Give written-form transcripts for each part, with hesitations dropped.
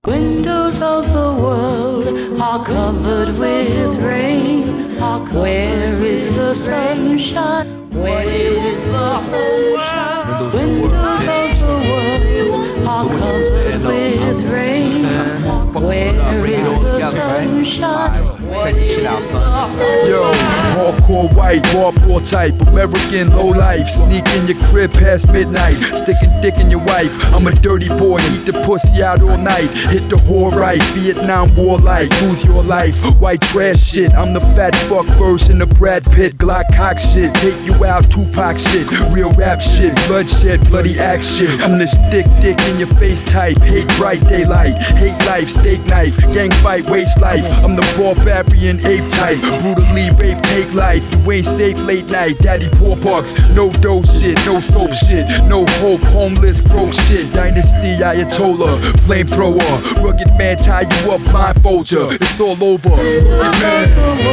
Windows of the world are covered with rain. Where is the sunshine? Where is the sunshine? Windows of the world are covered with rain. Where is the sunshine? Check this shit out, son. Yo, hardcore white, barbore type, American low life. Sneak in your crib past midnight, sticking dick in your wife. I'm a dirty boy, eat the pussy out all night. Hit the whore right, Vietnam War like, lose your life. White trash shit, I'm the fat fuck version of Brad Pitt. Glock cock shit, take you out, Tupac shit. Real rap shit, bloodshed, bloody axe shit. I'm the stick dick in your face type. Hate bright daylight, hate life, steak knife, gang fight, waste life. I'm the barbarian ape type, brutally rape, take life. You ain't safe late night, daddy poor parks. No dough shit, no soap shit, no hope, homeless, broke shit. Dynasty Ayatollah, flamethrower, rugged man tie you up, blindfold ya. It's all over, rugged man.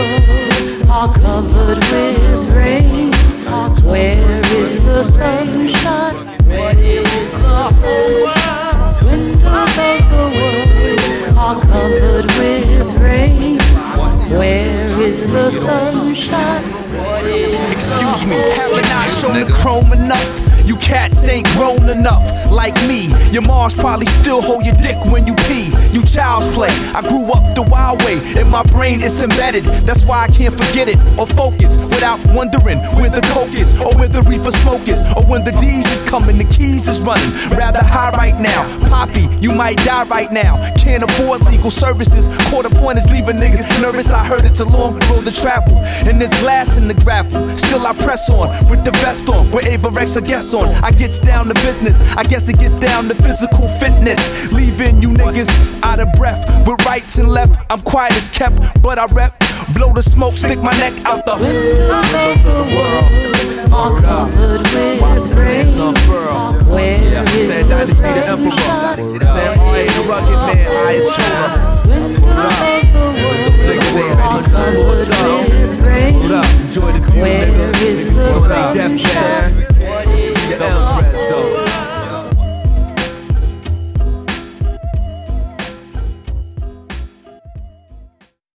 Are covered with rain. Where is the sunshine? Where is the whole world? Windows of the world are covered with rain. Where is the sunshine? Excuse me, have I not shown the chrome enough? You cats ain't grown enough like me. Your moms probably still hold your dick when you pee. You child's play. I grew up the wild way. In my brain it's embedded. That's why I can't forget it or focus without wondering where the coke is, or where the reefer smoke is, or when the D's is coming, the keys is running. Rather high right now. Poppy, you might die right now. Can't afford legal services. Quarter point is leaving niggas nervous. I heard it's a long road to travel, and there's glass in the gravel. Still I press on with the vest on, with Avarex a guest on. I gets down to business, I guess it gets down to physical fitness. Leaving you niggas out of breath with rights and left. I'm quiet as kept, but I rep. Blow the smoke, stick my neck out the Windows of the world are covered with rain. Where is the sunshine? Said, oh, ain't a rugged man, Ayatollah. Windows of the world are covered with rain. Enjoy the view, Where is the sunshine?